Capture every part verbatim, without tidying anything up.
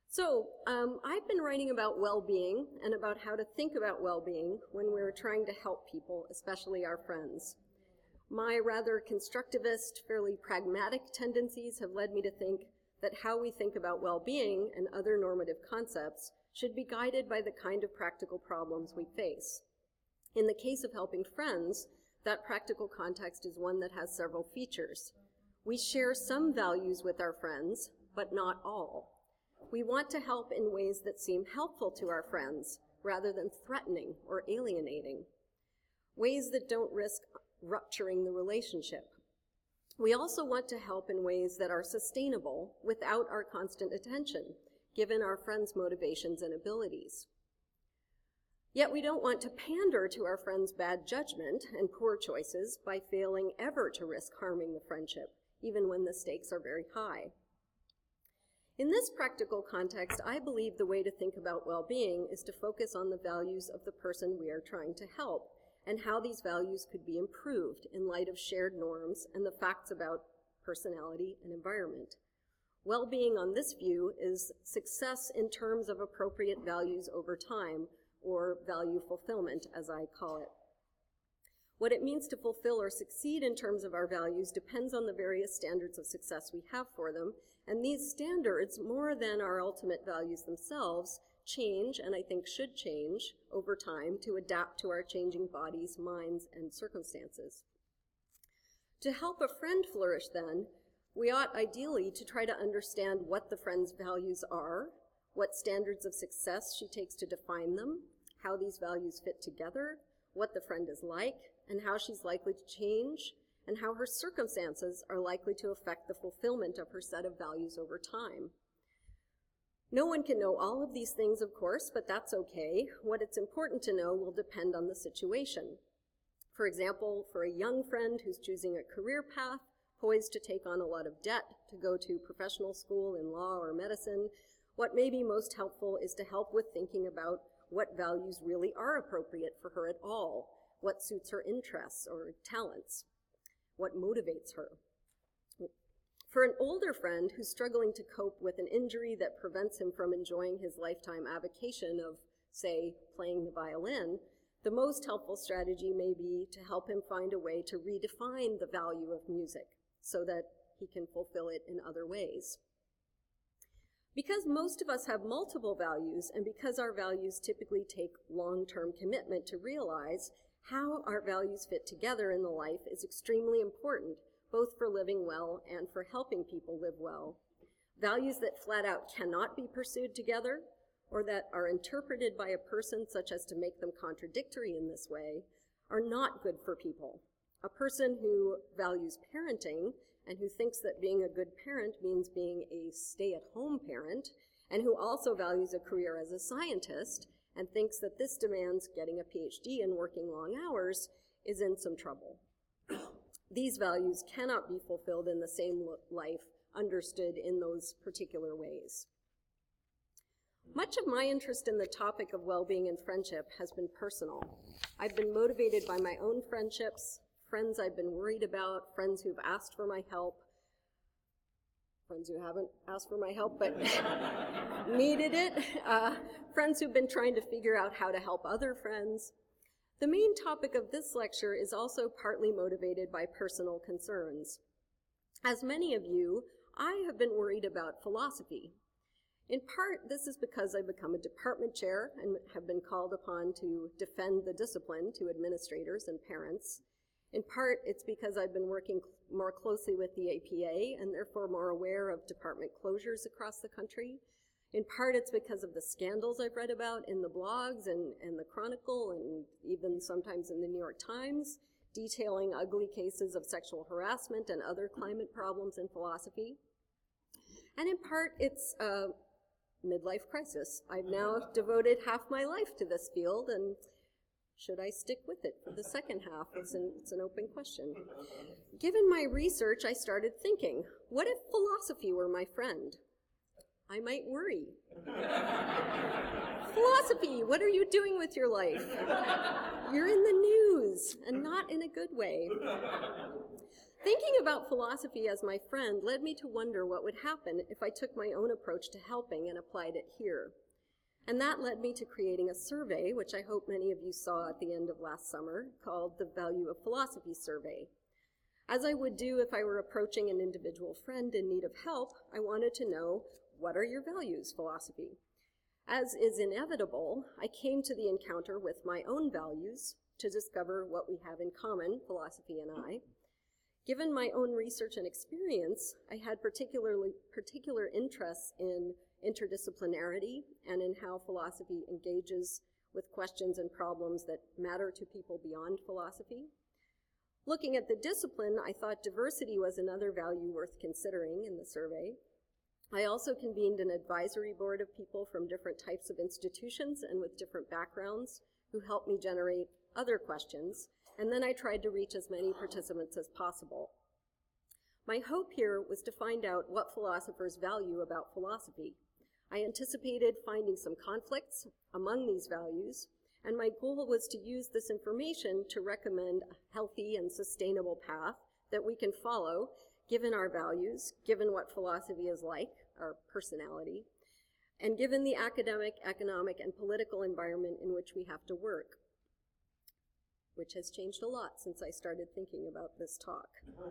So, um, I've been writing about well-being and about how to think about well-being when we're trying to help people, especially our friends. My rather constructivist, fairly pragmatic tendencies have led me to think that how we think about well-being and other normative concepts should be guided by the kind of practical problems we face. In the case of helping friends, that practical context is one that has several features. We share some values with our friends, but not all. We want to help in ways that seem helpful to our friends, rather than threatening or alienating. Ways that don't risk rupturing the relationship. We also want to help in ways that are sustainable without our constant attention, given our friends' motivations and abilities. Yet we don't want to pander to our friends' bad judgment and poor choices by failing ever to risk harming the friendship, even when the stakes are very high. In this practical context, I believe the way to think about well-being is to focus on the values of the person we are trying to help and how these values could be improved in light of shared norms and the facts about personality and environment. Well-being on this view is success in terms of appropriate values over time, or value fulfillment, as I call it. What it means to fulfill or succeed in terms of our values depends on the various standards of success we have for them, and these standards, more than our ultimate values themselves, change, and I think should change, over time to adapt to our changing bodies, minds, and circumstances. To help a friend flourish, then, we ought ideally to try to understand what the friend's values are, what standards of success she takes to define them, how these values fit together, what the friend is like, and how she's likely to change, and how her circumstances are likely to affect the fulfillment of her set of values over time. No one can know all of these things, of course, but that's okay. What it's important to know will depend on the situation. For example, for a young friend who's choosing a career path, poised to take on a lot of debt to go to professional school in law or medicine, what may be most helpful is to help with thinking about what values really are appropriate for her at all, what suits her interests or talents, what motivates her. For an older friend who's struggling to cope with an injury that prevents him from enjoying his lifetime avocation of, say, playing the violin, the most helpful strategy may be to help him find a way to redefine the value of music so that he can fulfill it in other ways. Because most of us have multiple values, and because our values typically take long-term commitment to realize, how our values fit together in the life is extremely important, both for living well and for helping people live well. Values that flat out cannot be pursued together, or that are interpreted by a person such as to make them contradictory in this way, are not good for people. A person who values parenting and who thinks that being a good parent means being a stay-at-home parent, and who also values a career as a scientist and thinks that this demands getting a P H D and working long hours, is in some trouble. These values cannot be fulfilled in the same life, understood in those particular ways. Much of my interest in the topic of well-being and friendship has been personal. I've been motivated by my own friendships, friends I've been worried about, friends who've asked for my help, friends who haven't asked for my help but needed it, uh, friends who've been trying to figure out how to help other friends. The main topic of this lecture is also partly motivated by personal concerns. As many of you, I have been worried about philosophy. In part, this is because I've become a department chair and have been called upon to defend the discipline to administrators and parents. In part, it's because I've been working more closely with the A P A and therefore more aware of department closures across the country. In part, it's because of the scandals I've read about in the blogs and, and the Chronicle and even sometimes in the New York Times, detailing ugly cases of sexual harassment and other climate problems in philosophy. And in part, it's a midlife crisis. I've now devoted half my life to this field, and should I stick with it for the second half? It's an, it's an open question. Given my research, I started thinking, what if philosophy were my friend? I might worry. Philosophy, what are you doing with your life? You're in the news, and not in a good way. Thinking about philosophy as my friend led me to wonder what would happen if I took my own approach to helping and applied it here. And that led me to creating a survey, which I hope many of you saw at the end of last summer, called the Value of Philosophy Survey. As I would do if I were approaching an individual friend in need of help, I wanted to know, what are your values, philosophy? As is inevitable, I came to the encounter with my own values to discover what we have in common, philosophy and I. Given my own research and experience, I had particularly particular interests in interdisciplinarity and in how philosophy engages with questions and problems that matter to people beyond philosophy. Looking at the discipline, I thought diversity was another value worth considering in the survey. I also convened an advisory board of people from different types of institutions and with different backgrounds who helped me generate other questions, and then I tried to reach as many participants as possible. My hope here was to find out what philosophers value about philosophy. I anticipated finding some conflicts among these values, and my goal was to use this information to recommend a healthy and sustainable path that we can follow, given our values, given what philosophy is like, our personality, and given the academic, economic, and political environment in which we have to work, which has changed a lot since I started thinking about this talk.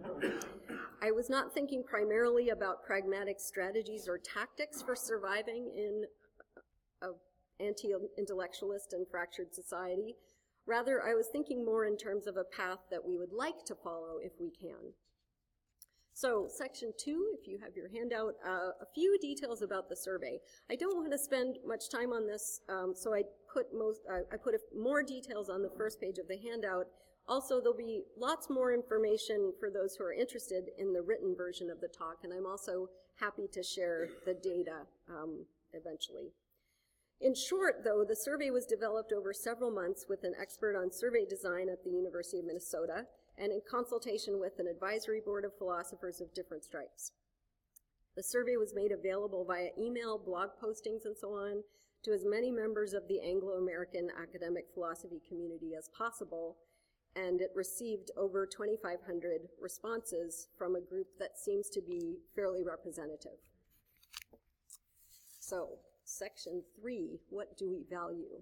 I was not thinking primarily about pragmatic strategies or tactics for surviving in an anti-intellectualist and fractured society. Rather, I was thinking more in terms of a path that we would like to follow if we can. So, section two, if you have your handout, uh, a few details about the survey. I don't want to spend much time on this, um, so I put most, uh, I put a, more details on the first page of the handout. Also, there'll be lots more information for those who are interested in the written version of the talk, and I'm also happy to share the data um, eventually. In short, though, the survey was developed over several months with an expert on survey design at the University of Minnesota, and in consultation with an advisory board of philosophers of different stripes. The survey was made available via email, blog postings, and so on, to as many members of the Anglo-American academic philosophy community as possible, and it received over twenty-five hundred responses from a group that seems to be fairly representative. So, section three, what do we value?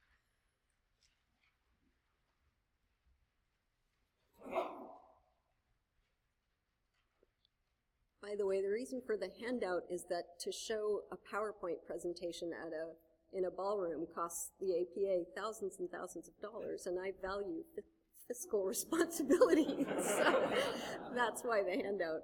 By the way, the reason for the handout is that to show a PowerPoint presentation at a in a ballroom costs the A P A thousands and thousands of dollars, and I value f- fiscal responsibility, so that's why the handout.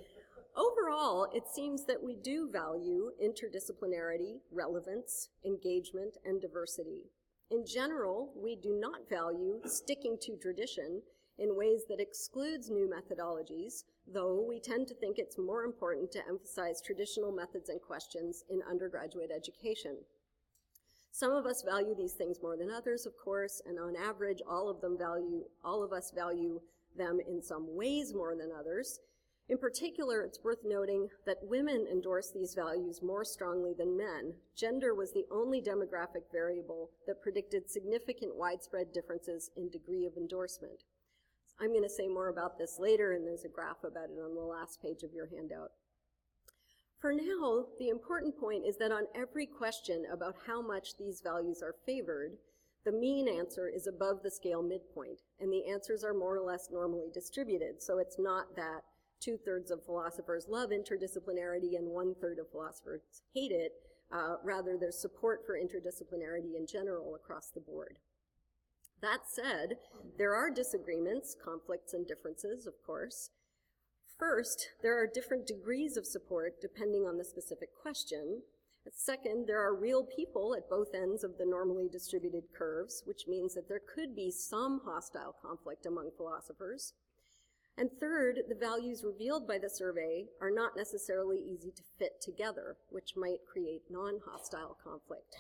Overall, it seems that we do value interdisciplinarity, relevance, engagement, and diversity. In general, we do not value sticking to tradition in ways that excludes new methodologies, though we tend to think it's more important to emphasize traditional methods and questions in undergraduate education. Some of us value these things more than others, of course, and on average, all of them value, all of us value them in some ways more than others. In particular, it's worth noting that women endorse these values more strongly than men. Gender was the only demographic variable that predicted significant widespread differences in degree of endorsement. I'm going to say more about this later, and there's a graph about it on the last page of your handout. For now, the important point is that on every question about how much these values are favored, the mean answer is above the scale midpoint, and the answers are more or less normally distributed. So it's not that two-thirds of philosophers love interdisciplinarity and one-third of philosophers hate it. Uh, rather, there's support for interdisciplinarity in general across the board. That said, there are disagreements, conflicts, and differences, of course. First, there are different degrees of support depending on the specific question. Second, there are real people at both ends of the normally distributed curves, which means that there could be some hostile conflict among philosophers. And third, the values revealed by the survey are not necessarily easy to fit together, which might create non-hostile conflict.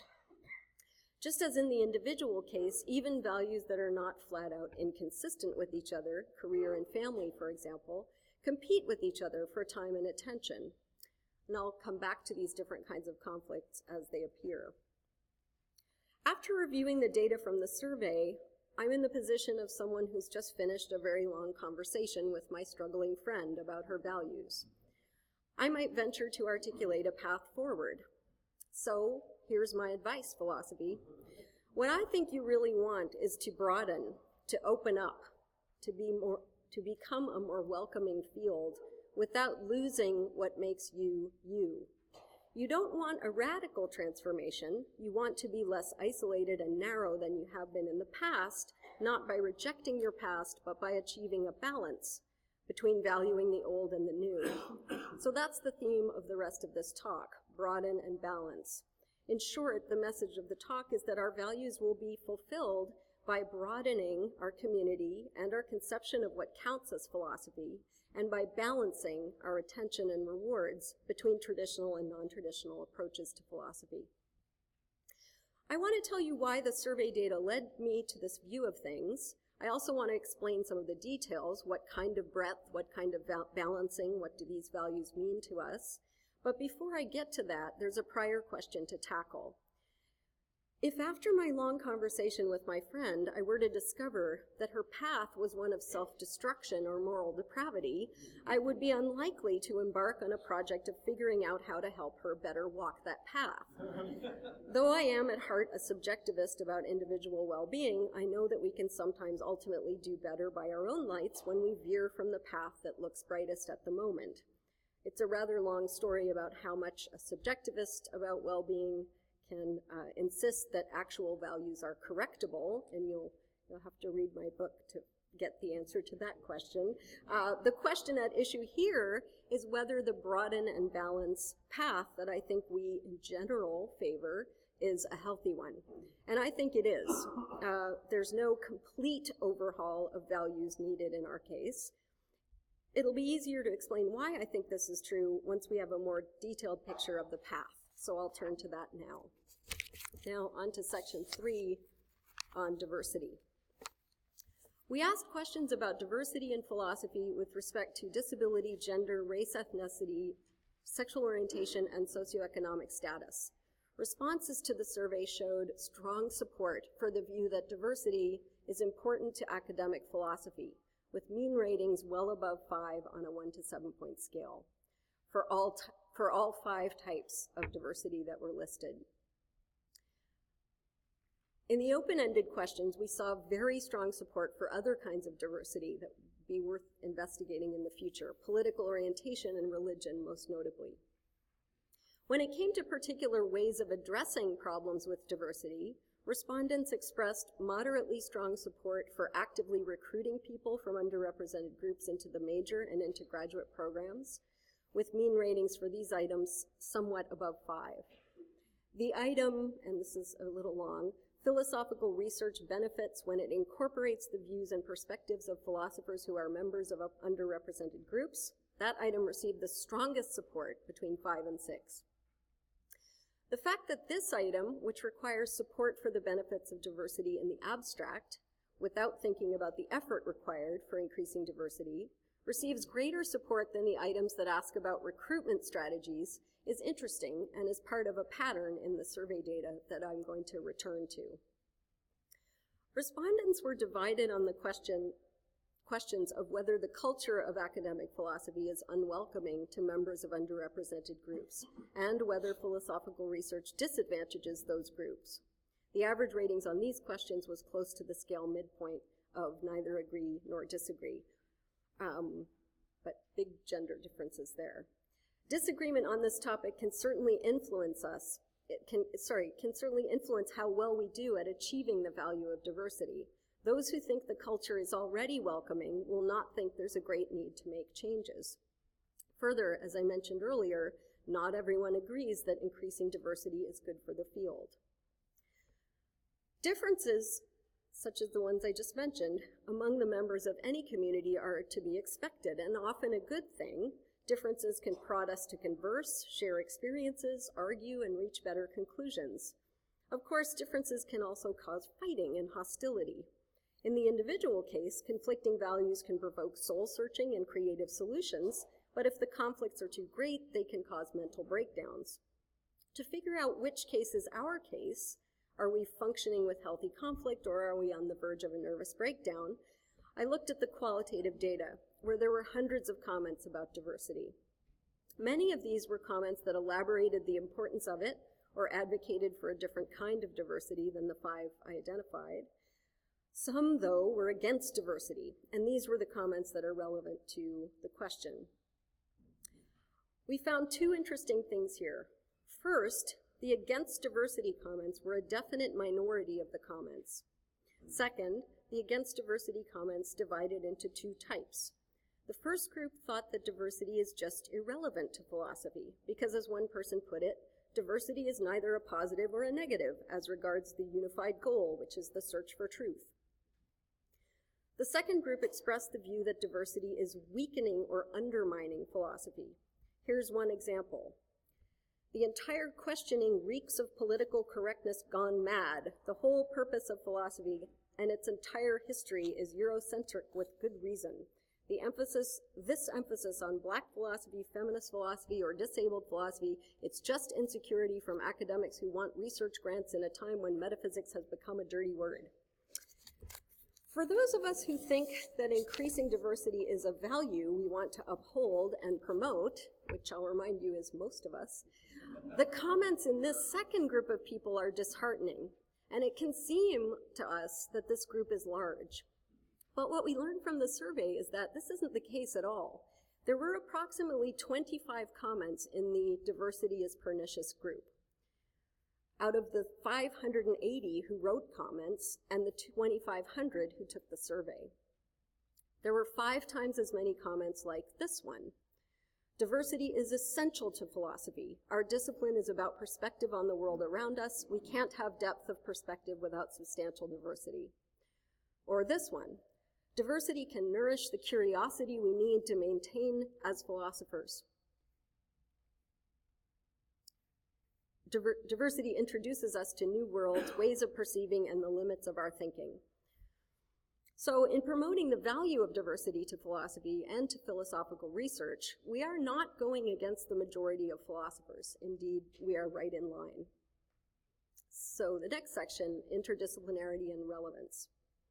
Just as in the individual case, even values that are not flat out inconsistent with each other, career and family, for example, compete with each other for time and attention. And I'll come back to these different kinds of conflicts as they appear. After reviewing the data from the survey, I'm in the position of someone who's just finished a very long conversation with my struggling friend about her values. I might venture to articulate a path forward. So here's my advice, philosophy. What I think you really want is to broaden, to open up, to be more, to become a more welcoming field without losing what makes you, you. You don't want a radical transformation. You want to be less isolated and narrow than you have been in the past, not by rejecting your past, but by achieving a balance between valuing the old and the new. So that's the theme of the rest of this talk, broaden and balance. In short, the message of the talk is that our values will be fulfilled by broadening our community and our conception of what counts as philosophy, and by balancing our attention and rewards between traditional and non-traditional approaches to philosophy. I want to tell you why the survey data led me to this view of things. I also want to explain some of the details, what kind of breadth, what kind of balancing, what do these values mean to us. But before I get to that, there's a prior question to tackle. If after my long conversation with my friend, I were to discover that her path was one of self-destruction or moral depravity, I would be unlikely to embark on a project of figuring out how to help her better walk that path. Though I am at heart a subjectivist about individual well-being, I know that we can sometimes ultimately do better by our own lights when we veer from the path that looks brightest at the moment. It's a rather long story about how much a subjectivist about well-being can uh, insist that actual values are correctable, and you'll, you'll have to read my book to get the answer to that question. Uh, the question at issue here is whether the broaden and balance path that I think we in general favor is a healthy one. And I think it is. Uh, there's no complete overhaul of values needed in our case. It'll be easier to explain why I think this is true once we have a more detailed picture of the path. So I'll turn to that now. Now on to section three on diversity. We asked questions about diversity in philosophy with respect to disability, gender, race, ethnicity, sexual orientation, and socioeconomic status. Responses to the survey showed strong support for the view that diversity is important to academic philosophy, with mean ratings well above five on a one to seven point scale for all t- for all five types of diversity that were listed. In the open-ended questions, we saw very strong support for other kinds of diversity that would be worth investigating in the future, political orientation and religion most notably. When it came to particular ways of addressing problems with diversity, respondents expressed moderately strong support for actively recruiting people from underrepresented groups into the major and into graduate programs, with mean ratings for these items somewhat above five. The item, and this is a little long, philosophical research benefits when it incorporates the views and perspectives of philosophers who are members of underrepresented groups. That item received the strongest support between five and six. The fact that this item, which requires support for the benefits of diversity in the abstract, without thinking about the effort required for increasing diversity, receives greater support than the items that ask about recruitment strategies is interesting and is part of a pattern in the survey data that I'm going to return to. Respondents were divided on the question, questions of whether the culture of academic philosophy is unwelcoming to members of underrepresented groups, and whether philosophical research disadvantages those groups. The average ratings on these questions was close to the scale midpoint of neither agree nor disagree. Um, but big gender differences there. Disagreement on this topic can certainly influence us. It can, sorry, can certainly influence how well we do at achieving the value of diversity. Those who think the culture is already welcoming will not think there's a great need to make changes. Further, as I mentioned earlier, not everyone agrees that increasing diversity is good for the field. Differences such as the ones I just mentioned, among the members of any community are to be expected and often a good thing. Differences can prod us to converse, share experiences, argue, and reach better conclusions. Of course, differences can also cause fighting and hostility. In the individual case, conflicting values can provoke soul-searching and creative solutions, but if the conflicts are too great, they can cause mental breakdowns. To figure out which case is our case, Are we functioning with healthy conflict, or are we on the verge of a nervous breakdown? I looked at the qualitative data, where there were hundreds of comments about diversity. Many of these were comments that elaborated the importance of it or advocated for a different kind of diversity than the five I identified. Some, though, were against diversity, and these were the comments that are relevant to the question. We found two interesting things here. First, the against diversity comments were a definite minority of the comments. Second, the against diversity comments divided into two types. The first group thought that diversity is just irrelevant to philosophy, because as one person put it, diversity is neither a positive or a negative as regards the unified goal, which is the search for truth. The second group expressed the view that diversity is weakening or undermining philosophy. Here's one example. The entire questioning reeks of political correctness gone mad. The whole purpose of philosophy and its entire history is Eurocentric with good reason. The emphasis, this emphasis on black philosophy, feminist philosophy, or disabled philosophy, it's just insecurity from academics who want research grants in a time when metaphysics has become a dirty word. For those of us who think that increasing diversity is a value we want to uphold and promote, which I'll remind you is most of us, the comments in this second group of people are disheartening, and it can seem to us that this group is large. But what we learned from the survey is that this isn't the case at all. There were approximately twenty-five comments in the diversity is pernicious group. Out of the five hundred eighty who wrote comments and the twenty-five hundred who took the survey. There were five times as many comments like this one. Diversity is essential to philosophy. Our discipline is about perspective on the world around us. We can't have depth of perspective without substantial diversity. Or this one. Diversity can nourish the curiosity we need to maintain as philosophers. Diver- diversity introduces us to new worlds, ways of perceiving, and the limits of our thinking. So in promoting the value of diversity to philosophy and to philosophical research, we are not going against the majority of philosophers. Indeed, we are right in line. So the next section, interdisciplinarity and relevance.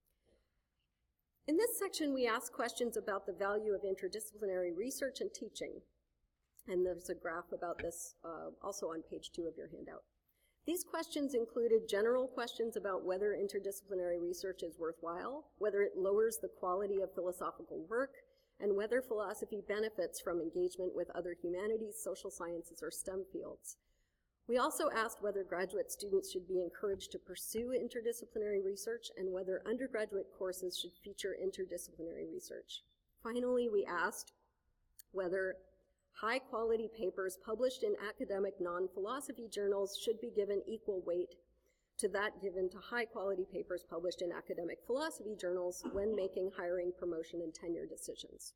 In this section, we ask questions about the value of interdisciplinary research and teaching. And there's a graph about this uh, also on page two of your handout. These questions included general questions about whether interdisciplinary research is worthwhile, whether it lowers the quality of philosophical work, and whether philosophy benefits from engagement with other humanities, social sciences, or STEM fields. We also asked whether graduate students should be encouraged to pursue interdisciplinary research and whether undergraduate courses should feature interdisciplinary research. Finally, we asked whether high-quality papers published in academic non-philosophy journals should be given equal weight to that given to high-quality papers published in academic philosophy journals when making hiring, promotion, and tenure decisions.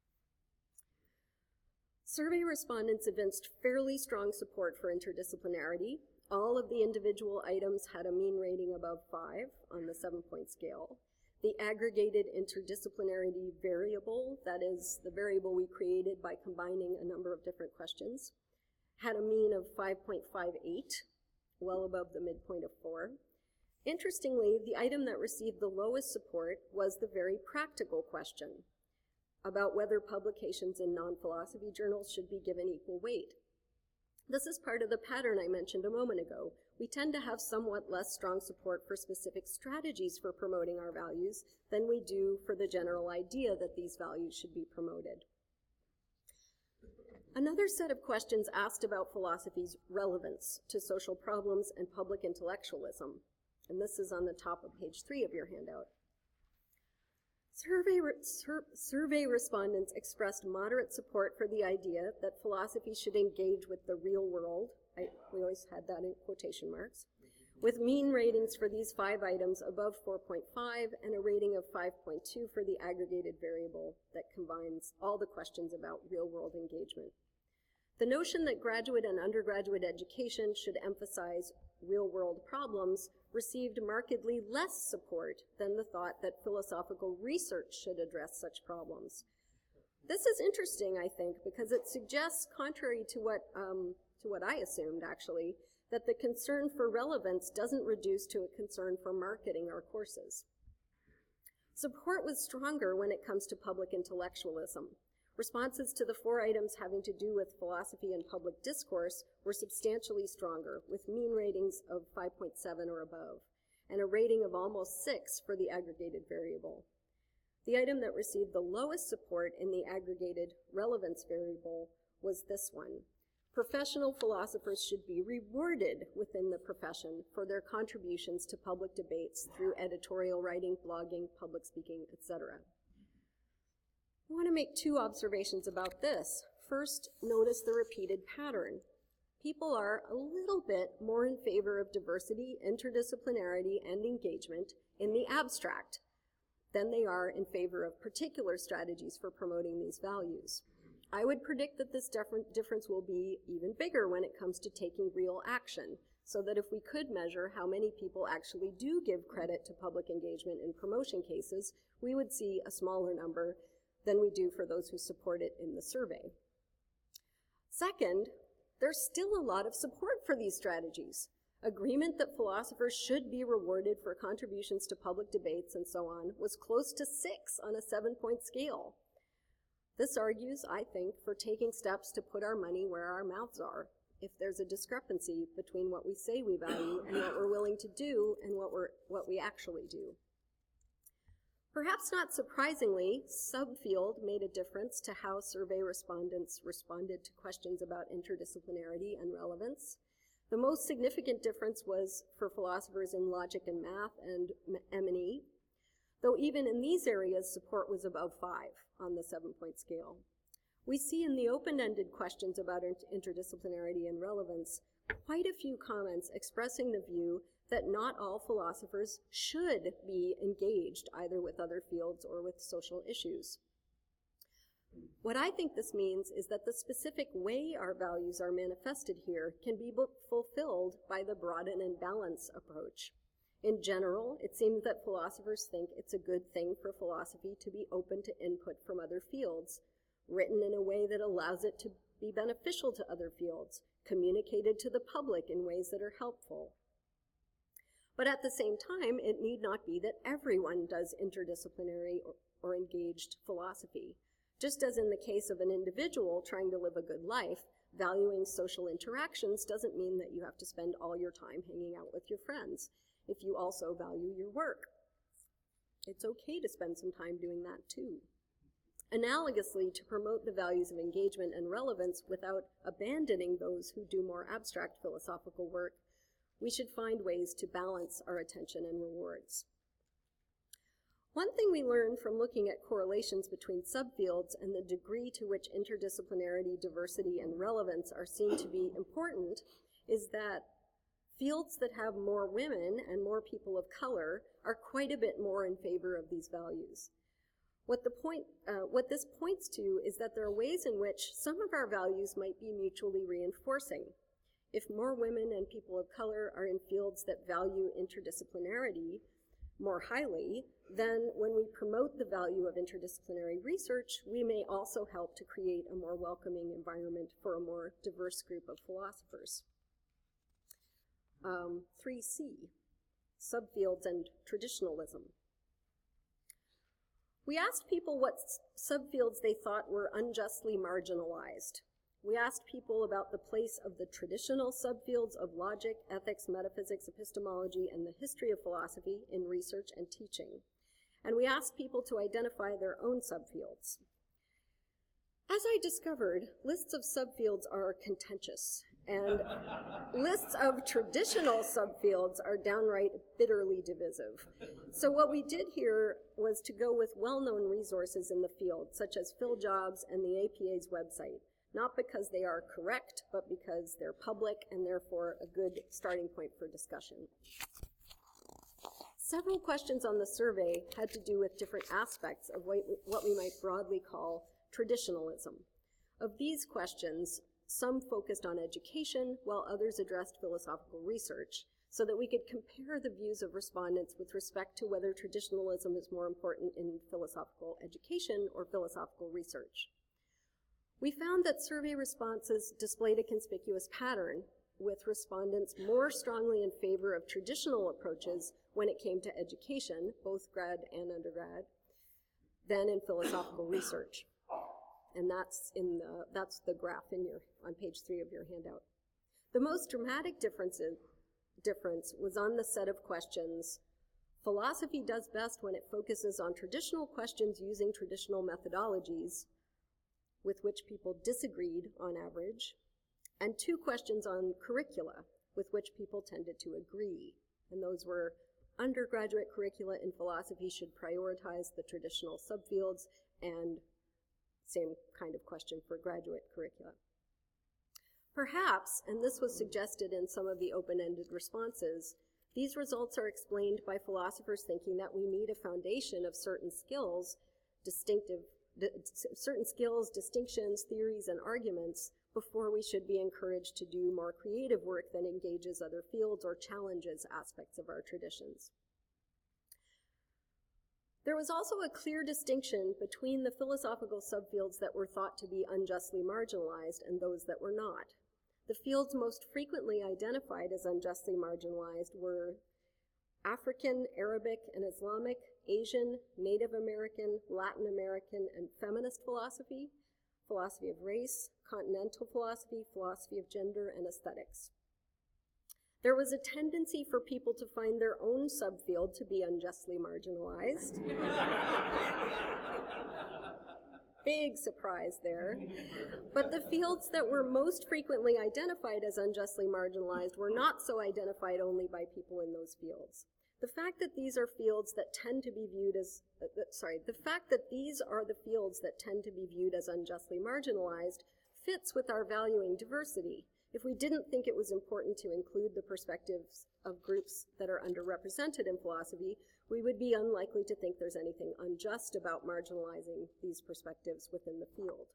Survey respondents evinced fairly strong support for interdisciplinarity. All of the individual items had a mean rating above five on the seven-point scale. The aggregated interdisciplinarity variable, that is the variable we created by combining a number of different questions, had a mean of five point five eight, well above the midpoint of four. Interestingly, the item that received the lowest support was the very practical question about whether publications in non-philosophy journals should be given equal weight. This is part of the pattern I mentioned a moment ago. We tend to have somewhat less strong support for specific strategies for promoting our values than we do for the general idea that these values should be promoted. Another set of questions asked about philosophy's relevance to social problems and public intellectualism, and this is on the top of page three of your handout. Survey, re- sur- survey respondents expressed moderate support for the idea that philosophy should engage with the real world. I, we always had that in quotation marks. With mean ratings for these five items above four point five and a rating of five point two for the aggregated variable that combines all the questions about real-world engagement. The notion that graduate and undergraduate education should emphasize real-world problems received markedly less support than the thought that philosophical research should address such problems. This is interesting, I think, because it suggests, contrary to what, um, to what I assumed, actually, that the concern for relevance doesn't reduce to a concern for marketing our courses. Support was stronger when it comes to public intellectualism. Responses to the four items having to do with philosophy and public discourse were substantially stronger, with mean ratings of five point seven or above, and a rating of almost six for the aggregated variable. The item that received the lowest support in the aggregated relevance variable was this one. Professional philosophers should be rewarded within the profession for their contributions to public debates through editorial writing, blogging, public speaking, et cetera. I want to make two observations about this. First, notice the repeated pattern. People are a little bit more in favor of diversity, interdisciplinarity, and engagement in the abstract than they are in favor of particular strategies for promoting these values. I would predict that this difference will be even bigger when it comes to taking real action, so that if we could measure how many people actually do give credit to public engagement in promotion cases, we would see a smaller number than we do for those who support it in the survey. Second, there's still a lot of support for these strategies. Agreement that philosophers should be rewarded for contributions to public debates and so on was close to six on a seven-point scale. This argues, I think, for taking steps to put our money where our mouths are, if there's a discrepancy between what we say we value and what we're willing to do and what, we're, what we actually do. Perhaps not surprisingly, subfield made a difference to how survey respondents responded to questions about interdisciplinarity and relevance. The most significant difference was for philosophers in logic and math and M and E, though even in these areas, support was above five on the seven-point scale. We see in the open-ended questions about interdisciplinarity and relevance quite a few comments expressing the view that not all philosophers should be engaged either with other fields or with social issues. What I think this means is that the specific way our values are manifested here can be fulfilled by the broaden and balance approach. In general, it seems that philosophers think it's a good thing for philosophy to be open to input from other fields, written in a way that allows it to be beneficial to other fields, communicated to the public in ways that are helpful. But at the same time, it need not be that everyone does interdisciplinary or, or engaged philosophy. Just as in the case of an individual trying to live a good life, valuing social interactions doesn't mean that you have to spend all your time hanging out with your friends if you also value your work. It's okay to spend some time doing that too. Analogously, to promote the values of engagement and relevance without abandoning those who do more abstract philosophical work, we should find ways to balance our attention and rewards. One thing we learn from looking at correlations between subfields and the degree to which interdisciplinarity, diversity, and relevance are seen to be important is that fields that have more women and more people of color are quite a bit more in favor of these values. What, the point, uh, what this points to is that there are ways in which some of our values might be mutually reinforcing. If more women and people of color are in fields that value interdisciplinarity more highly, then when we promote the value of interdisciplinary research, we may also help to create a more welcoming environment for a more diverse group of philosophers. Um, three C, subfields and traditionalism. We asked people what subfields they thought were unjustly marginalized. We asked people about the place of the traditional subfields of logic, ethics, metaphysics, epistemology, and the history of philosophy in research and teaching. And we asked people to identify their own subfields. As I discovered, lists of subfields are contentious, and lists of traditional subfields are downright bitterly divisive. So what we did here was to go with well-known resources in the field, such as PhilJobs and the A P A's website, not because they are correct, but because they're public and therefore a good starting point for discussion. Several questions on the survey had to do with different aspects of what we might broadly call traditionalism. Of these questions, some focused on education, while others addressed philosophical research, so that we could compare the views of respondents with respect to whether traditionalism is more important in philosophical education or philosophical research. We found that survey responses displayed a conspicuous pattern. with respondents more strongly in favor of traditional approaches when it came to education, both grad and undergrad, than in philosophical research. And that's in the, that's the graph in your, on page three of your handout. The most dramatic difference, difference was on the set of questions. Philosophy does best when it focuses on traditional questions using traditional methodologies with which people disagreed on average, and two questions on curricula with which people tended to agree. And those were undergraduate curricula in philosophy should prioritize the traditional subfields, and same kind of question for graduate curricula. Perhaps, and this was suggested in some of the open-ended responses, these results are explained by philosophers thinking that we need a foundation of certain skills, distinctive, di- certain skills, distinctions, theories, and arguments before we should be encouraged to do more creative work that engages other fields or challenges aspects of our traditions. There was also a clear distinction between the philosophical subfields that were thought to be unjustly marginalized and those that were not. The fields most frequently identified as unjustly marginalized were African, Arabic, and Islamic, Asian, Native American, Latin American, and feminist philosophy, philosophy of race, continental philosophy, philosophy of gender, and aesthetics. There was a tendency for people to find their own subfield to be unjustly marginalized. Big surprise there. But the fields that were most frequently identified as unjustly marginalized were not so identified only by people in those fields. The fact that these are fields that tend to be viewed as, uh, sorry, the fact that these are the fields that tend to be viewed as unjustly marginalized fits with our valuing diversity. If we didn't think it was important to include the perspectives of groups that are underrepresented in philosophy, we would be unlikely to think there's anything unjust about marginalizing these perspectives within the field.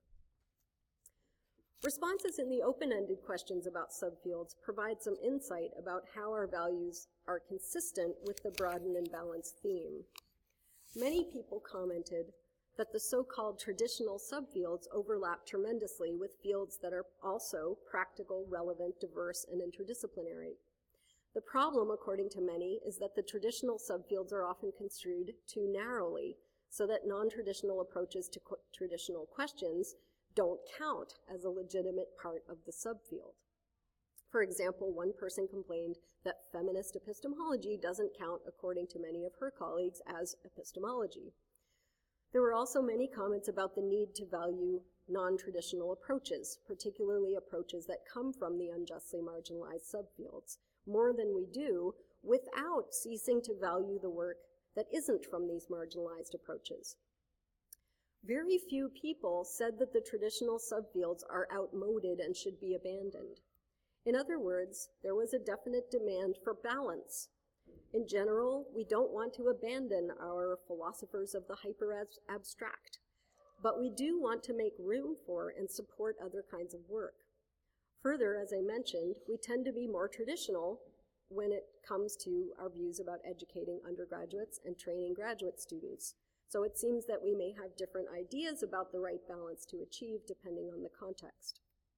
Responses in the open-ended questions about subfields provide some insight about how our values are consistent with the broaden and balance theme. Many people commented that the so-called traditional subfields overlap tremendously with fields that are also practical, relevant, diverse, and interdisciplinary. The problem, according to many, is that the traditional subfields are often construed too narrowly, so that non-traditional approaches to qu- traditional questions don't count as a legitimate part of the subfield. For example, one person complained that feminist epistemology doesn't count, according to many of her colleagues, as epistemology. There were also many comments about the need to value non-traditional approaches, particularly approaches that come from the unjustly marginalized subfields, more than we do, without ceasing to value the work that isn't from these marginalized approaches. Very few people said that the traditional subfields are outmoded and should be abandoned. In other words, there was a definite demand for balance. In general, we don't want to abandon our philosophers of the hyper-abstract, but we do want to make room for and support other kinds of work. Further, as I mentioned, we tend to be more traditional when it comes to our views about educating undergraduates and training graduate students. So it seems that we may have different ideas about the right balance to achieve depending on the context.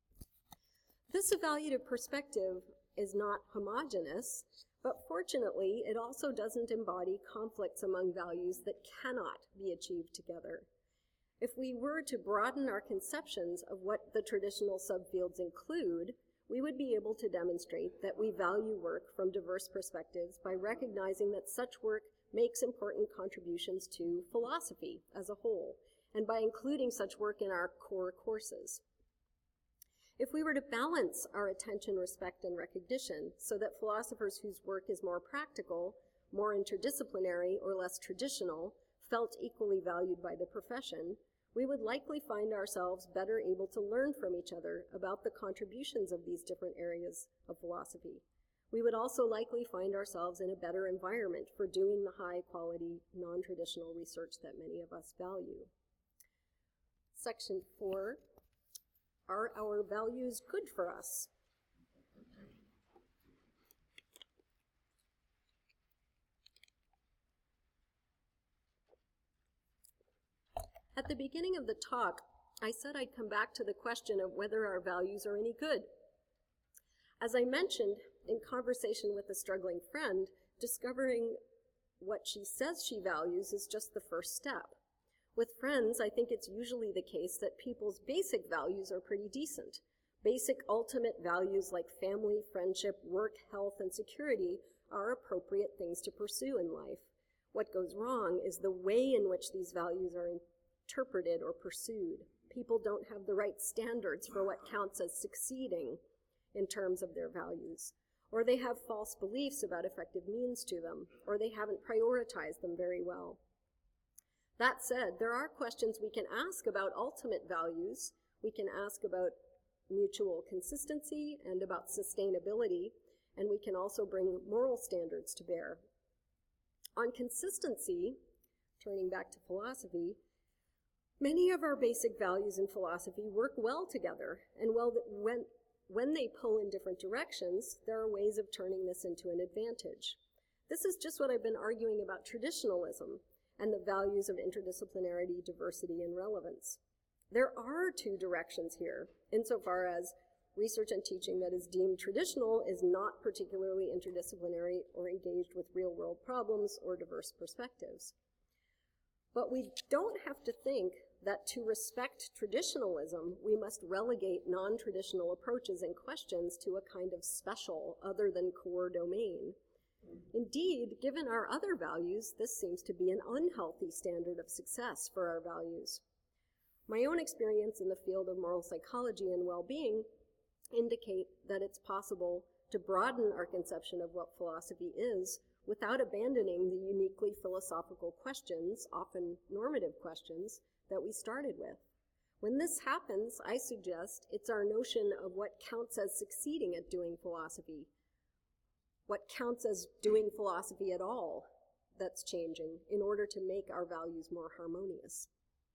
This evaluative perspective is not homogeneous, but fortunately, it also doesn't embody conflicts among values that cannot be achieved together. If we were to broaden our conceptions of what the traditional subfields include, we would be able to demonstrate that we value work from diverse perspectives by recognizing that such work makes important contributions to philosophy as a whole, and by including such work in our core courses. If we were to balance our attention, respect, and recognition so that philosophers whose work is more practical, more interdisciplinary, or less traditional felt equally valued by the profession, we would likely find ourselves better able to learn from each other about the contributions of these different areas of philosophy. We would also likely find ourselves in a better environment for doing the high-quality, non-traditional research that many of us value. Section four. Are our values good for us? At the beginning of the talk, I said I'd come back to the question of whether our values are any good. As I mentioned, in conversation with a struggling friend, discovering what she says she values is just the first step. With friends, I think it's usually the case that people's basic values are pretty decent. Basic ultimate values like family, friendship, work, health, and security are appropriate things to pursue in life. What goes wrong is the way in which these values are interpreted or pursued. People don't have the right standards for what counts as succeeding in terms of their values, or they have false beliefs about effective means to them, or they haven't prioritized them very well. That said, there are questions we can ask about ultimate values. We can ask about mutual consistency and about sustainability, and we can also bring moral standards to bear. On consistency, turning back to philosophy, many of our basic values in philosophy work well together, and well, when, when they pull in different directions, there are ways of turning this into an advantage. This is just what I've been arguing about traditionalism and the values of interdisciplinarity, diversity, and relevance. There are two directions here, insofar as research and teaching that is deemed traditional is not particularly interdisciplinary or engaged with real-world problems or diverse perspectives. But we don't have to think that to respect traditionalism, we must relegate non-traditional approaches and questions to a kind of special, other than core domain. Indeed, given our other values, this seems to be an unhealthy standard of success for our values. My own experience in the field of moral psychology and well-being indicate that it's possible to broaden our conception of what philosophy is without abandoning the uniquely philosophical questions, often normative questions, that we started with. When this happens, I suggest it's our notion of what counts as succeeding at doing philosophy, what counts as doing philosophy at all, that's changing in order to make our values more harmonious.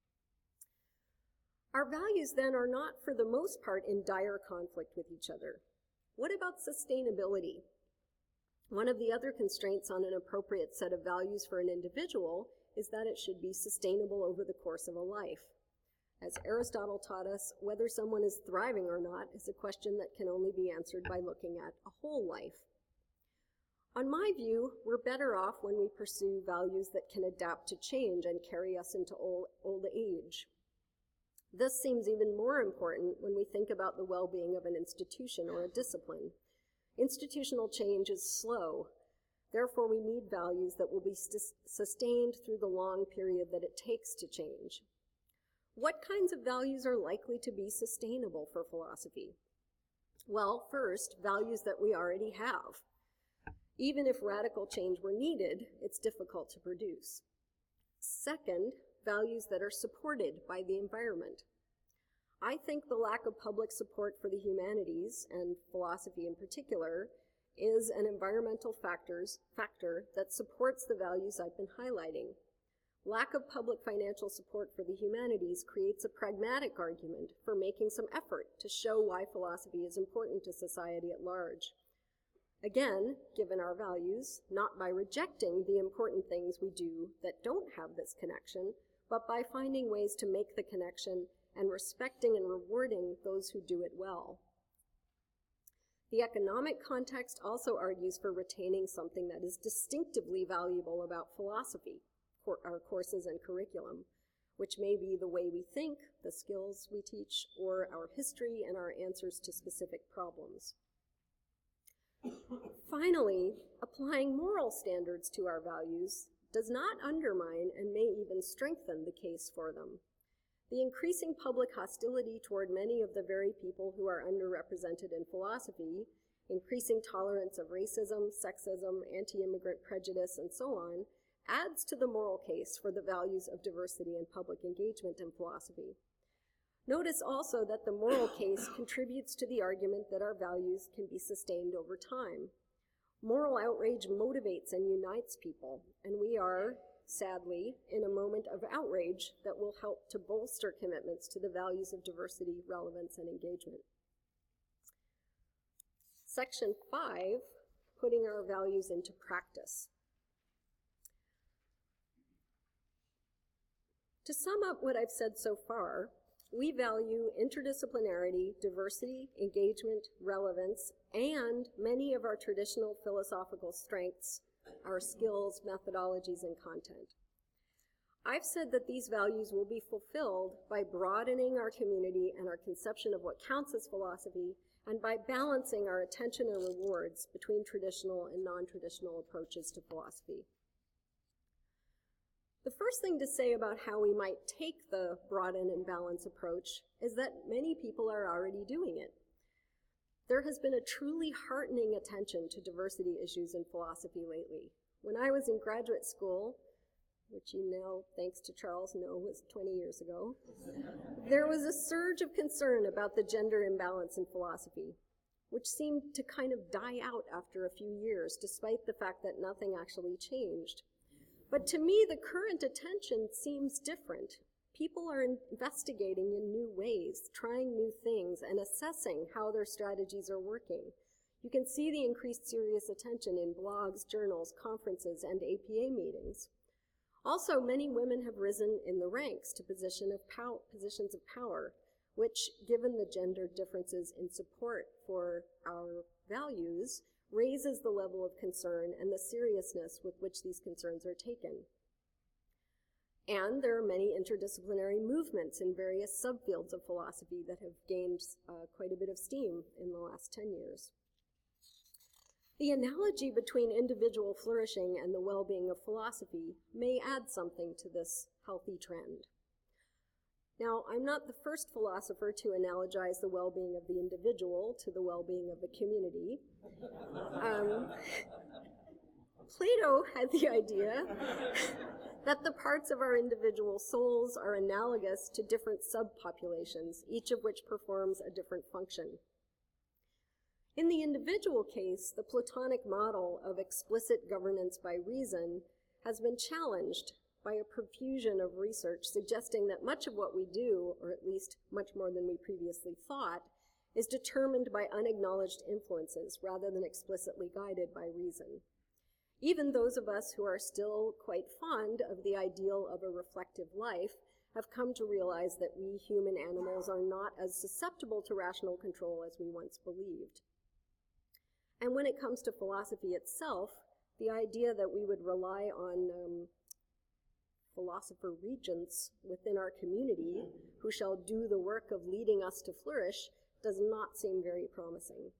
Our values then are not, for the most part, in dire conflict with each other. What about sustainability? One of the other constraints on an appropriate set of values for an individual is that it should be sustainable over the course of a life. As Aristotle taught us, whether someone is thriving or not is a question that can only be answered by looking at a whole life. On my view, we're better off when we pursue values that can adapt to change and carry us into old, old age. This seems even more important when we think about the well-being of an institution or a discipline. Institutional change is slow. Therefore, we need values that will be sus- sustained through the long period that it takes to change. What kinds of values are likely to be sustainable for philosophy? Well, first, values that we already have. Even if radical change were needed, it's difficult to produce. Second, values that are supported by the environment. I think the lack of public support for the humanities, and philosophy in particular, is an environmental factors, factor that supports the values I've been highlighting. Lack of public financial support for the humanities creates a pragmatic argument for making some effort to show why philosophy is important to society at large. Again, given our values, not by rejecting the important things we do that don't have this connection, but by finding ways to make the connection and respecting and rewarding those who do it well. The economic context also argues for retaining something that is distinctively valuable about philosophy, our courses and curriculum, which may be the way we think, the skills we teach, or our history and our answers to specific problems. Finally, applying moral standards to our values does not undermine and may even strengthen the case for them. The increasing public hostility toward many of the very people who are underrepresented in philosophy, increasing tolerance of racism, sexism, anti-immigrant prejudice, and so on, adds to the moral case for the values of diversity and public engagement in philosophy. Notice also that the moral case contributes to the argument that our values can be sustained over time. Moral outrage motivates and unites people, and we are, sadly, in a moment of outrage that will help to bolster commitments to the values of diversity, relevance, and engagement. Section five, putting our values into practice. To sum up what I've said so far, We value interdisciplinarity, diversity, engagement, relevance, and many of our traditional philosophical strengths, our skills, methodologies, and content. I've said that these values will be fulfilled by broadening our community and our conception of what counts as philosophy, and by balancing our attention and rewards between traditional and non-traditional approaches to philosophy. The first thing to say about how we might take the broaden and balance approach is that many people are already doing it. There has been a truly heartening attention to diversity issues in philosophy lately. When I was in graduate school, which you now, thanks to Charles, know was twenty years ago, there was a surge of concern about the gender imbalance in philosophy, which seemed to kind of die out after a few years, despite the fact that nothing actually changed. But to me, the current attention seems different. People are investigating in new ways, trying new things, and assessing how their strategies are working. You can see the increased serious attention in blogs, journals, conferences, and A P A meetings. Also, many women have risen in the ranks to position of pow- positions of power, which, given the gender differences in support for our values, raises the level of concern and the seriousness with which these concerns are taken. And there are many interdisciplinary movements in various subfields of philosophy that have gained uh, quite a bit of steam in the last ten years. The analogy between individual flourishing and the well-being of philosophy may add something to this healthy trend. Now, I'm not the first philosopher to analogize the well-being of the individual to the well-being of the community. Um, Plato had the idea that the parts of our individual souls are analogous to different subpopulations, each of which performs a different function. In the individual case, the Platonic model of explicit governance by reason has been challenged by a profusion of research suggesting that much of what we do, or at least much more than we previously thought, is determined by unacknowledged influences rather than explicitly guided by reason. Even those of us who are still quite fond of the ideal of a reflective life have come to realize that we human animals are not as susceptible to rational control as we once believed. And when it comes to philosophy itself, the idea that we would rely on um, philosopher regents within our community who shall do the work of leading us to flourish does not seem very promising.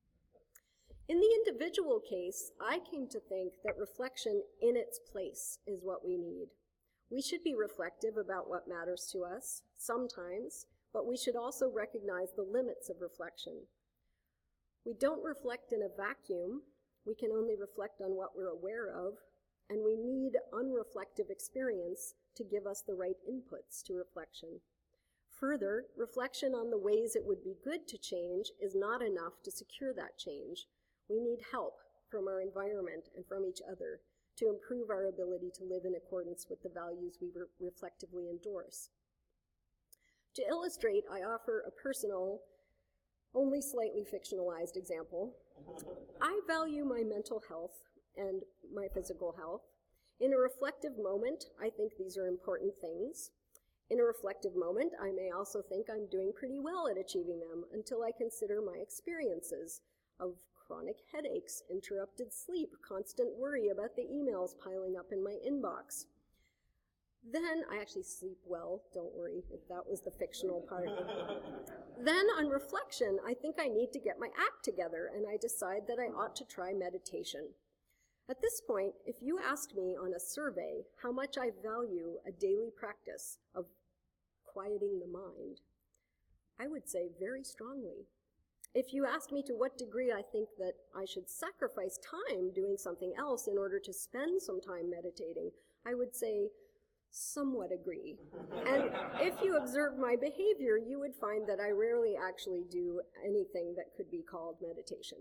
In the individual case, I came to think that reflection in its place is what we need. We should be reflective about what matters to us, sometimes, but we should also recognize the limits of reflection. We don't reflect in a vacuum. We can only reflect on what we're aware of, and we need unreflective experience to give us the right inputs to reflection. Further, reflection on the ways it would be good to change is not enough to secure that change. We need help from our environment and from each other to improve our ability to live in accordance with the values we re- reflectively endorse. To illustrate, I offer a personal, only slightly fictionalized example. I value my mental health and my physical health. In a reflective moment, I think these are important things. In a reflective moment, I may also think I'm doing pretty well at achieving them until I consider my experiences of chronic headaches, interrupted sleep, constant worry about the emails piling up in my inbox. Then, I actually sleep well, don't worry if that was the fictional part. Then, on reflection, I think I need to get my act together, and I decide that I ought to try meditation. At this point, if you asked me on a survey how much I value a daily practice of quieting the mind, I would say very strongly. If you asked me to what degree I think that I should sacrifice time doing something else in order to spend some time meditating, I would say somewhat agree. And if you observe my behavior, you would find that I rarely actually do anything that could be called meditation.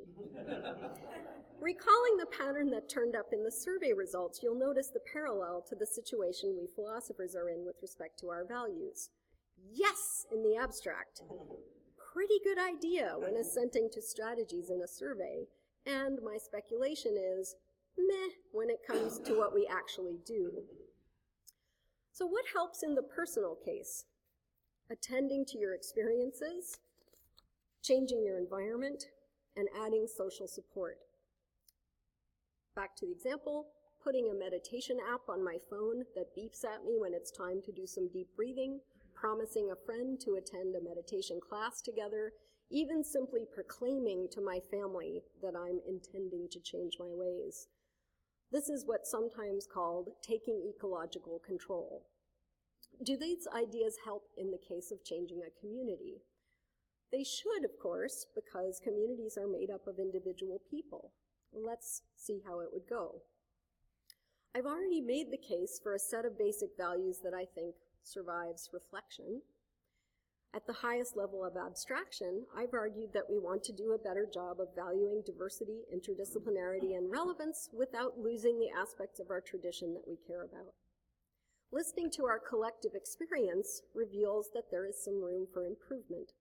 Recalling the pattern that turned up in the survey results, you'll notice the parallel to the situation we philosophers are in with respect to our values. Yes, in the abstract. Pretty good idea when assenting to strategies in a survey, and my speculation is meh when it comes to what we actually do. So what helps in the personal case? attending to your experiences, changing your environment, and adding social support. Back to the example, putting a meditation app on my phone that beeps at me when it's time to do some deep breathing, promising a friend to attend a meditation class together, even simply proclaiming to my family that I'm intending to change my ways. This is what's sometimes called taking ecological control. Do these ideas help in the case of changing a community? They should, of course, because communities are made up of individual people. Let's see how it would go. I've already made the case for a set of basic values that I think survives reflection. At the highest level of abstraction, I've argued that we want to do a better job of valuing diversity, interdisciplinarity, and relevance without losing the aspects of our tradition that we care about. Listening to our collective experience reveals that there is some room for improvement.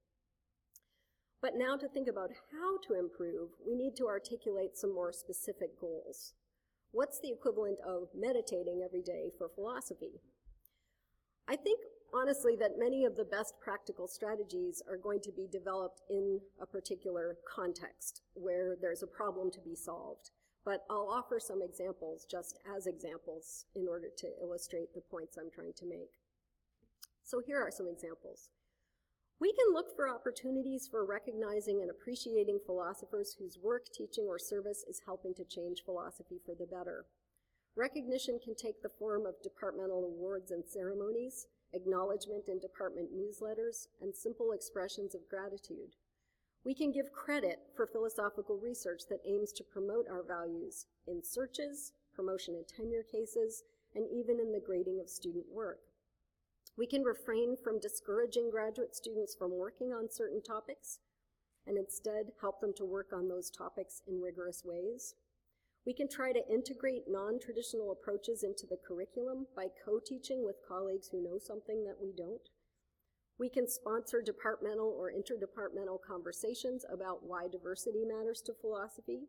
But now to think about how to improve, we need to articulate some more specific goals. What's the equivalent of meditating every day for philosophy? I think, honestly, that many of the best practical strategies are going to be developed in a particular context where there's a problem to be solved. But I'll offer some examples just as examples in order to illustrate the points I'm trying to make. So here are some examples. We can look for opportunities for recognizing and appreciating philosophers whose work, teaching, or service is helping to change philosophy for the better. Recognition can take the form of departmental awards and ceremonies, acknowledgement in department newsletters, and simple expressions of gratitude. We can give credit for philosophical research that aims to promote our values in searches, promotion and tenure cases, and even in the grading of student work. We can refrain from discouraging graduate students from working on certain topics and instead help them to work on those topics in rigorous ways. We can try to integrate non-traditional approaches into the curriculum by co-teaching with colleagues who know something that we don't. We can sponsor departmental or interdepartmental conversations about why diversity matters to philosophy.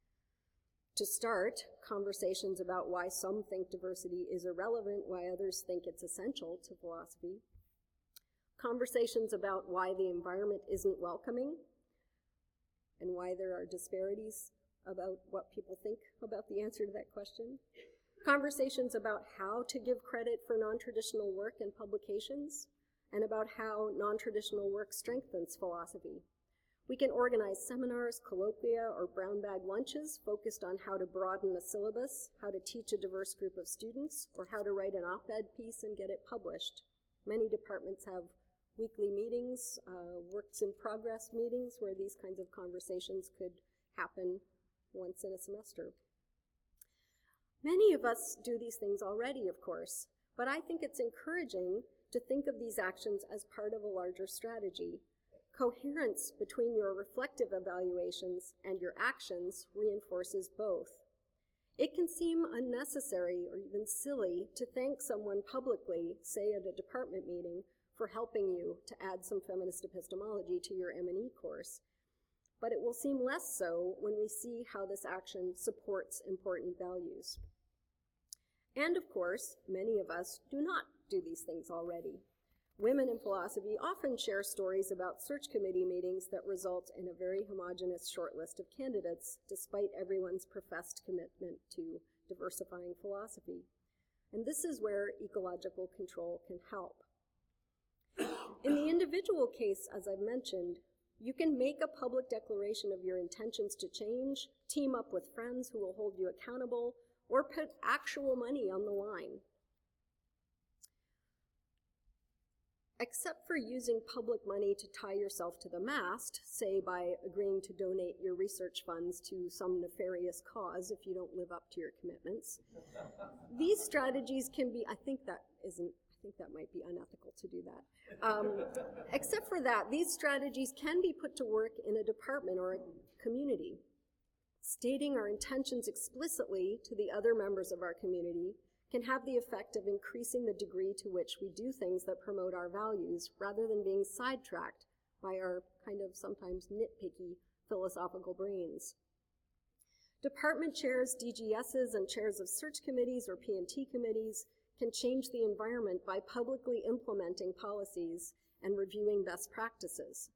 To start, conversations about why some think diversity is irrelevant, why others think it's essential to philosophy. Conversations about why the environment isn't welcoming and why there are disparities about what people think about the answer to that question. Conversations about how to give credit for non-traditional work and publications, and about how non-traditional work strengthens philosophy. We can organize seminars, colloquia, or brown bag lunches focused on how to broaden the syllabus, how to teach a diverse group of students, or how to write an op-ed piece and get it published. Many departments have weekly meetings, uh, works in progress meetings, where these kinds of conversations could happen once in a semester. Many of us do these things already, of course, but I think it's encouraging to think of these actions as part of a larger strategy. Coherence between your reflective evaluations and your actions reinforces both. It can seem unnecessary or even silly to thank someone publicly, say at a department meeting, for helping you to add some feminist epistemology to your M and E course. But it will seem less so when we see how this action supports important values. And of course, many of us do not do these things already. Women in philosophy often share stories about search committee meetings that result in a very homogeneous shortlist of candidates, despite everyone's professed commitment to diversifying philosophy. And this is where ecological control can help. In the individual case, as I've mentioned, you can make a public declaration of your intentions to change, team up with friends who will hold you accountable, or put actual money on the line. Except for using public money to tie yourself to the mast, say by agreeing to donate your research funds to some nefarious cause if you don't live up to your commitments, these strategies can be, I think that isn't, I think that might be unethical to do that. Um, except for that, these strategies can be put to work in a department or a community. Stating our intentions explicitly to the other members of our community can have the effect of increasing the degree to which we do things that promote our values rather than being sidetracked by our kind of sometimes nitpicky philosophical brains. Department chairs, D G Ss, and chairs of search committees or P and T committees can change the environment by publicly implementing policies and reviewing best practices.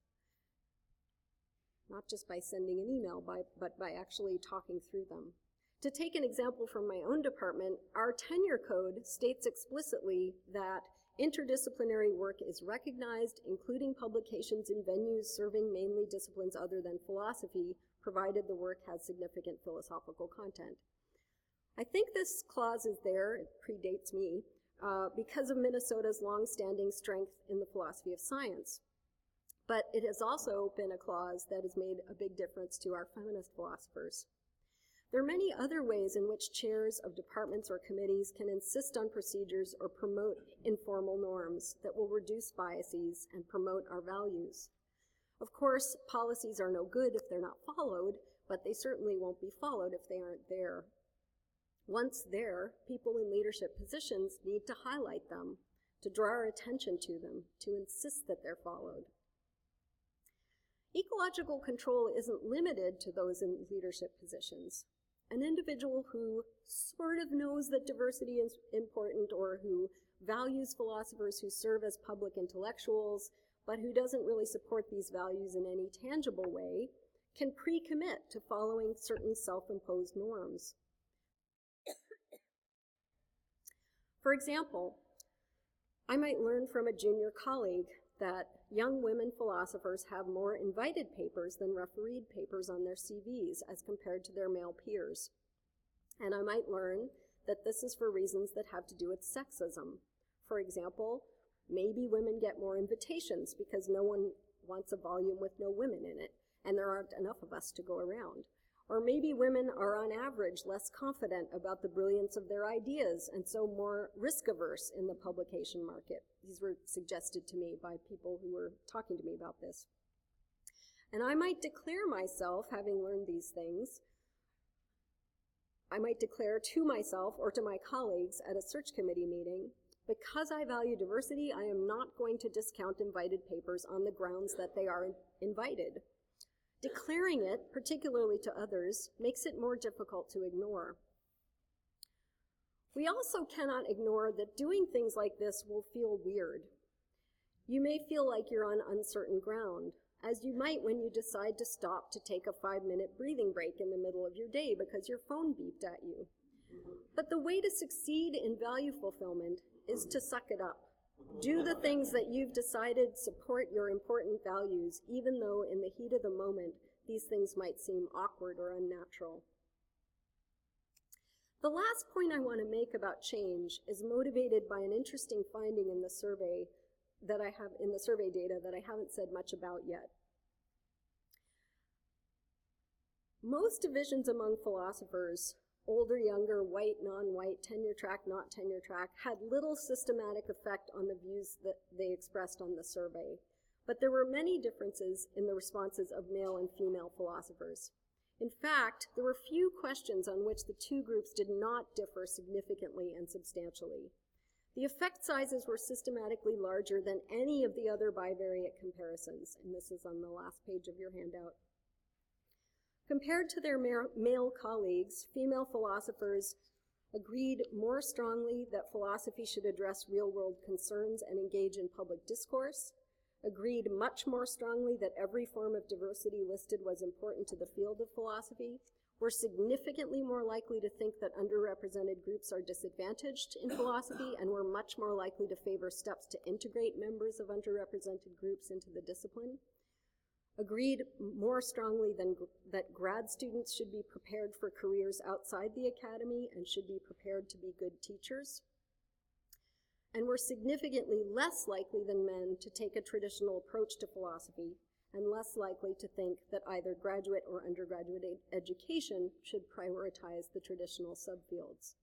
Not just by sending an email, by, but by actually talking through them. To take an example from my own department, our tenure code states explicitly that interdisciplinary work is recognized, including publications in venues serving mainly disciplines other than philosophy, provided the work has significant philosophical content. I think this clause is there, it predates me, uh, because of Minnesota's longstanding strength in the philosophy of science. But it has also been a clause that has made a big difference to our feminist philosophers. There are many other ways in which chairs of departments or committees can insist on procedures or promote informal norms that will reduce biases and promote our values. Of course, policies are no good if they're not followed, but they certainly won't be followed if they aren't there. Once there, people in leadership positions need to highlight them, to draw our attention to them, to insist that they're followed. Ecological control isn't limited to those in leadership positions. An individual who sort of knows that diversity is important or who values philosophers who serve as public intellectuals, but who doesn't really support these values in any tangible way, can pre-commit to following certain self-imposed norms. For example, I might learn from a junior colleague that young women philosophers have more invited papers than refereed papers on their C Vs as compared to their male peers. And I might learn that this is for reasons that have to do with sexism. For example, maybe women get more invitations because no one wants a volume with no women in it, and there aren't enough of us to go around. Or maybe women are on average less confident about the brilliance of their ideas and so more risk-averse in the publication market. These were suggested to me by people who were talking to me about this. And I might declare myself, having learned these things, I might declare to myself or to my colleagues at a search committee meeting, because I value diversity, I am not going to discount invited papers on the grounds that they are invited. Declaring it, particularly to others, makes it more difficult to ignore. We also cannot ignore that doing things like this will feel weird. You may feel like you're on uncertain ground, as you might when you decide to stop to take a five-minute breathing break in the middle of your day because your phone beeped at you. But the way to succeed in value fulfillment is to suck it up. Do the things that you've decided support your important values, even though in the heat of the moment, these things might seem awkward or unnatural. The last point I want to make about change is motivated by an interesting finding in the survey that I have in the survey data that I haven't said much about yet. Most divisions among philosophers, older, younger, white, non-white, tenure track, not tenure track, had little systematic effect on the views that they expressed on the survey. But there were many differences in the responses of male and female philosophers. In fact, there were few questions on which the two groups did not differ significantly and substantially. The effect sizes were systematically larger than any of the other bivariate comparisons, and this is on the last page of your handout. Compared to their male colleagues, female philosophers agreed more strongly that philosophy should address real-world concerns and engage in public discourse, agreed much more strongly that every form of diversity listed was important to the field of philosophy, were significantly more likely to think that underrepresented groups are disadvantaged in philosophy, and were much more likely to favor steps to integrate members of underrepresented groups into the discipline, agreed more strongly than that grad students should be prepared for careers outside the academy and should be prepared to be good teachers, and were significantly less likely than men to take a traditional approach to philosophy and less likely to think that either graduate or undergraduate ed- education should prioritize the traditional subfields.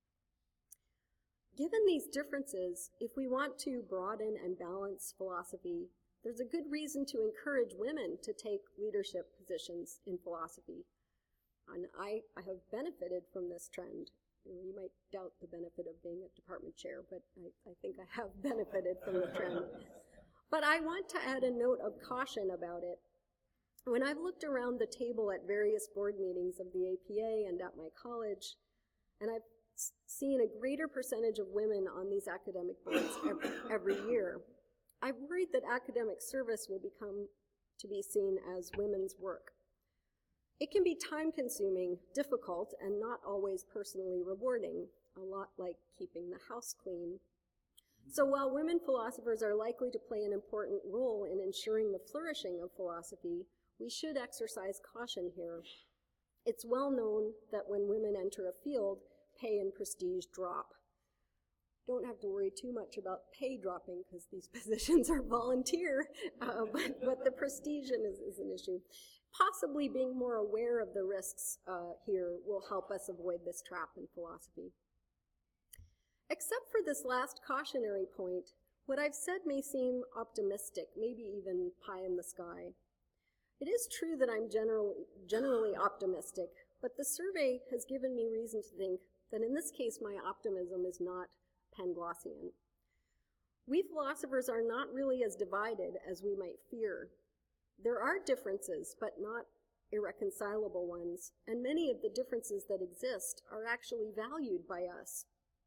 Given these differences, if we want to broaden and balance philosophy, there's a good reason to encourage women to take leadership positions in philosophy. And I, I have benefited from this trend. You know, you might doubt the benefit of being a department chair, but I, I think I have benefited from the trend. But I want to add a note of caution about it. When I've looked around the table at various board meetings of the A P A and at my college, and I've seen a greater percentage of women on these academic boards every, every year, I'm worried that academic service will become to be seen as women's work. It can be time-consuming, difficult, and not always personally rewarding, a lot like keeping the house clean. So while women philosophers are likely to play an important role in ensuring the flourishing of philosophy, we should exercise caution here. It's well known that when women enter a field, pay and prestige drop. Don't have to worry too much about pay dropping because these positions are volunteer, uh, but, but the prestige is, is an issue. Possibly being more aware of the risks uh, here will help us avoid this trap in philosophy. Except for this last cautionary point, what I've said may seem optimistic, maybe even pie in the sky. It is true that I'm generally, generally optimistic, but the survey has given me reason to think that in this case my optimism is not Panglossian. We philosophers are not really as divided as we might fear. There are differences, but not irreconcilable ones, and many of the differences that exist are actually valued by us.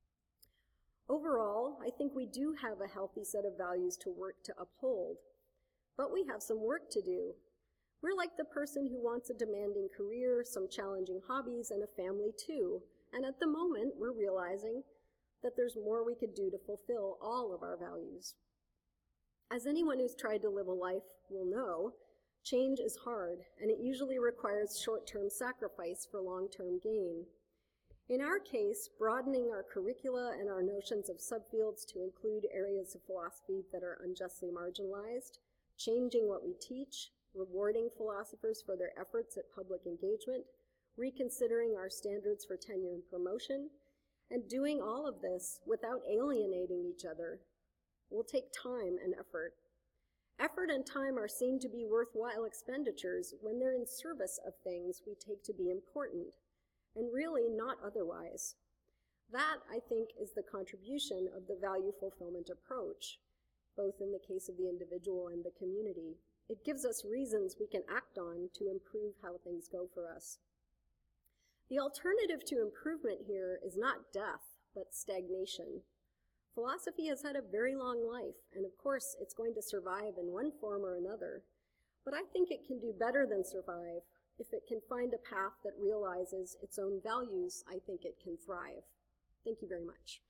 Overall, I think we do have a healthy set of values to work to uphold, but we have some work to do. We're like the person who wants a demanding career, some challenging hobbies, and a family too, and at the moment we're realizing that there's more we could do to fulfill all of our values. As anyone who's tried to live a life will know, change is hard, and it usually requires short-term sacrifice for long-term gain. In our case, broadening our curricula and our notions of subfields to include areas of philosophy that are unjustly marginalized, changing what we teach, rewarding philosophers for their efforts at public engagement, reconsidering our standards for tenure and promotion, and doing all of this without alienating each other will take time and effort. Effort and time are seen to be worthwhile expenditures when they're in service of things we take to be important, and really not otherwise. That, I think, is the contribution of the value fulfillment approach, both in the case of the individual and the community. It gives us reasons we can act on to improve how things go for us. The alternative to improvement here is not death, but stagnation. Philosophy has had a very long life, and of course it's going to survive in one form or another, but I think it can do better than survive. If it can find a path that realizes its own values, I think it can thrive. Thank you very much.